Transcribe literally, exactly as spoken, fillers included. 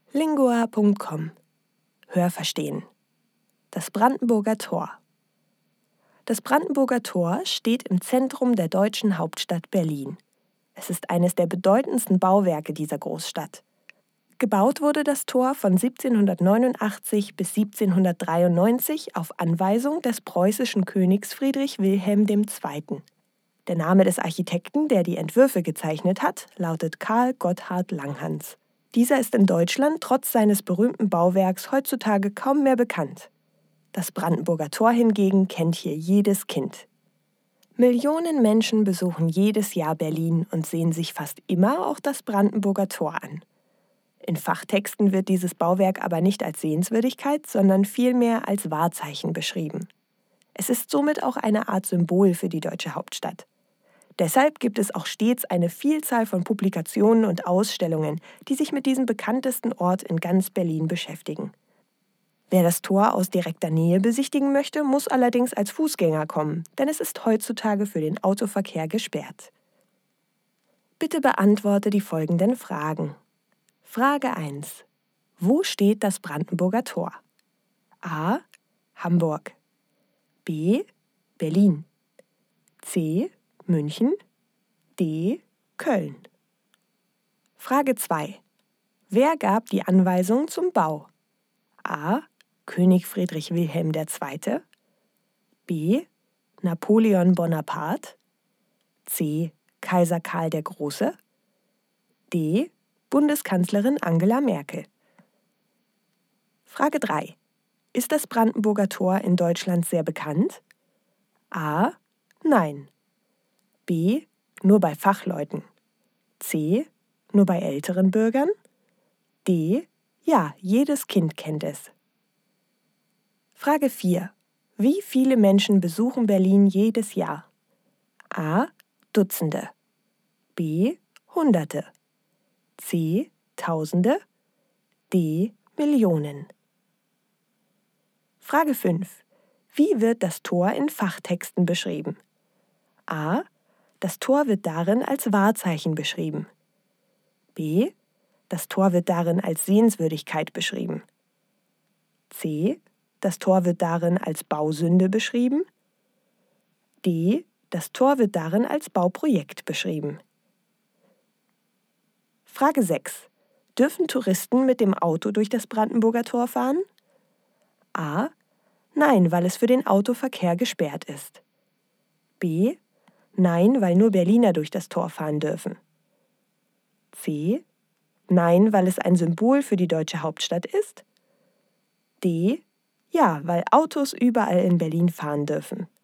lingua punkt com Hörverstehen. Das Brandenburger Tor. Das Brandenburger Tor steht im Zentrum der deutschen Hauptstadt Berlin. Es ist eines der bedeutendsten Bauwerke dieser Großstadt. Gebaut wurde das Tor von siebzehnhundertneunundachtzig bis siebzehnhundertdreiundneunzig auf Anweisung des preußischen Königs Friedrich Wilhelm der Zweite. Der Name des Architekten, der die Entwürfe gezeichnet hat, lautet Karl Gotthard Langhans. Dieser ist in Deutschland trotz seines berühmten Bauwerks heutzutage kaum mehr bekannt. Das Brandenburger Tor hingegen kennt hier jedes Kind. Millionen Menschen besuchen jedes Jahr Berlin und sehen sich fast immer auch das Brandenburger Tor an. In Fachtexten wird dieses Bauwerk aber nicht als Sehenswürdigkeit, sondern vielmehr als Wahrzeichen beschrieben. Es ist somit auch eine Art Symbol für die deutsche Hauptstadt. Deshalb gibt es auch stets eine Vielzahl von Publikationen und Ausstellungen, die sich mit diesem bekanntesten Ort in ganz Berlin beschäftigen. Wer das Tor aus direkter Nähe besichtigen möchte, muss allerdings als Fußgänger kommen, denn es ist heutzutage für den Autoverkehr gesperrt. Bitte beantworte die folgenden Fragen. Frage eins. Wo steht das Brandenburger Tor? A. Hamburg. B. Berlin. C. München. D. Köln. Frage zwei. Wer gab die Anweisung zum Bau? A. König Friedrich Wilhelm der Zweite. B. Napoleon Bonaparte. C. Kaiser Karl der Große. D. Bundeskanzlerin Angela Merkel. Frage drei. Ist das Brandenburger Tor in Deutschland sehr bekannt? A. Nein. B. Nur bei Fachleuten. C. Nur bei älteren Bürgern. D. Ja, jedes Kind kennt es. Frage vier. Wie viele Menschen besuchen Berlin jedes Jahr? A. Dutzende. B. Hunderte. C. Tausende. D. Millionen. Frage fünf. Wie wird das Tor in Fachtexten beschrieben? A. Das Tor wird darin als Wahrzeichen beschrieben. B. Das Tor wird darin als Sehenswürdigkeit beschrieben. C. Das Tor wird darin als Bausünde beschrieben. D. Das Tor wird darin als Bauprojekt beschrieben. Frage sechs. Dürfen Touristen mit dem Auto durch das Brandenburger Tor fahren? A. Nein, weil es für den Autoverkehr gesperrt ist. B. Nein, weil nur Berliner durch das Tor fahren dürfen. C. Nein, weil es ein Symbol für die deutsche Hauptstadt ist. D. Ja, weil Autos überall in Berlin fahren dürfen.